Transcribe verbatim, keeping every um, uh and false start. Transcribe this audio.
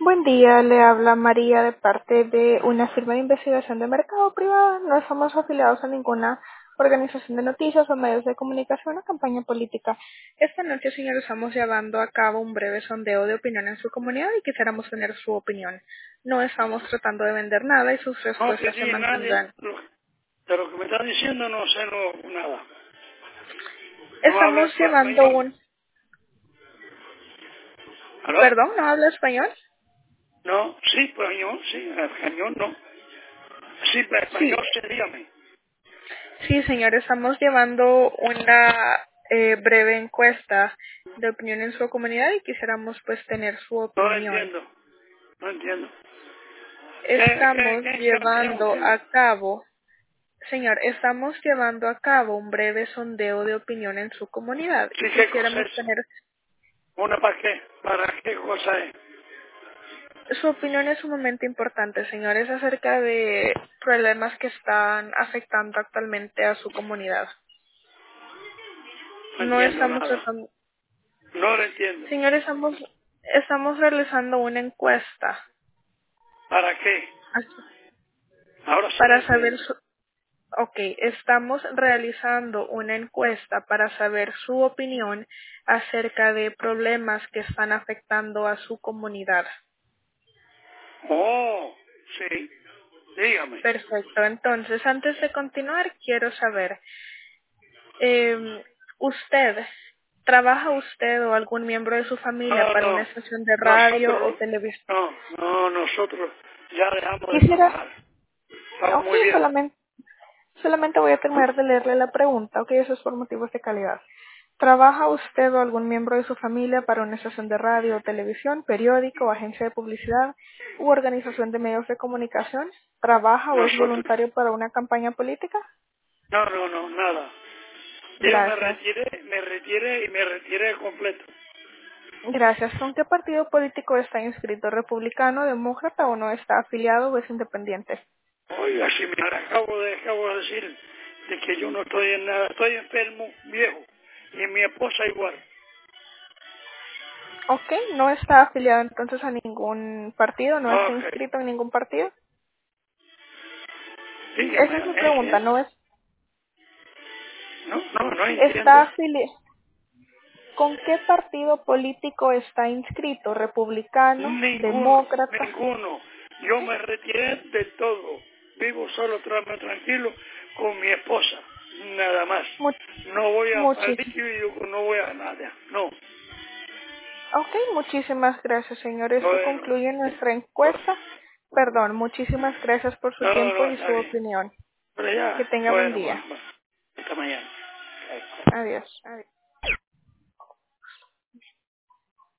Buen día, le habla María de parte de una firma de investigación de mercado privada. No estamos afiliados a ninguna organización de noticias o medios de comunicación o campaña política. Esta noche, señor, estamos llevando a cabo un breve sondeo de opinión en su comunidad y quisiéramos tener su opinión. No estamos tratando de vender nada y sus No respuestas se pedí a nadie, mantendrán. lo- de lo que me está diciendo no sé no, nada. No hablo Estamos tu llevando español. un... ¿Aló? Perdón, ¿no habla español? No, sí, español, sí, español no. Sí, pero Sí, español sí, dígame. sí, señor, estamos llevando una eh, breve encuesta de opinión en su comunidad y quisiéramos pues tener su No lo opinión. entiendo, no entiendo. ¿Qué, qué, Estamos qué, qué, qué llevando opción? a cabo, señor, estamos llevando a cabo un breve sondeo de opinión en su comunidad y Sí, ¿qué cosa quisiéramos es? tener ¿Una para qué? ¿Para qué cosa es? su opinión es sumamente importante, señor, es acerca de problemas que están afectando actualmente a su comunidad. No No entiendo estamos nada. tratando, No lo entiendo. señor, estamos, estamos realizando una encuesta ¿Para qué? Ahora sí lo para saber entiendo. su, ok, estamos realizando una encuesta para saber su opinión acerca de problemas que están afectando a su comunidad. Oh, sí, dígame. Perfecto, entonces antes de continuar quiero saber, eh, ¿usted, trabaja usted o algún miembro de su familia No, para una no, estación de radio o nosotros, televisión? no, no, nosotros ya dejamos de Quisiera, trabajar. Estamos ok, muy viejos. solamente Solamente voy a terminar de leerle la pregunta, ok, eso es por motivos de calidad. ¿Trabaja usted o algún miembro de su familia para una estación de radio o televisión, periódico, agencia de publicidad u organización de medios de comunicación? ¿Trabaja o es Nosotros, voluntario para una campaña política? no, no, no, nada. Yo me Gracias. retiré, me retiré y me retiré completo. Gracias. ¿Con qué partido político está inscrito? ¿Republicano, demócrata o no está afiliado o es independiente? Oiga, si me acabo de, acabo de decir de que yo no estoy en nada, estoy enfermo, viejo, y mi esposa igual. Ok, no está afiliado entonces a ningún partido, no está Ok, inscrito en ningún partido. Esa dígame, es mi ¿eh? pregunta, ¿Eh? no es, No, no, no está entiendo. afili ¿con qué partido político está inscrito? ¿Republicano? Ninguno, ¿Demócrata? ninguno. Yo me retiré de todo. Vivo solo, tra- tranquilo, con mi esposa, nada más. Mu No voy a muchis partido, no voy a nada, no. ok, muchísimas gracias, señor. Esto Bueno, concluye nuestra encuesta. Perdón, muchísimas gracias por su no, tiempo no, y está su bien. opinión. Pero Que ya, tenga buen bueno, día. bueno, bueno. Hasta mañana. Adiós. Adiós.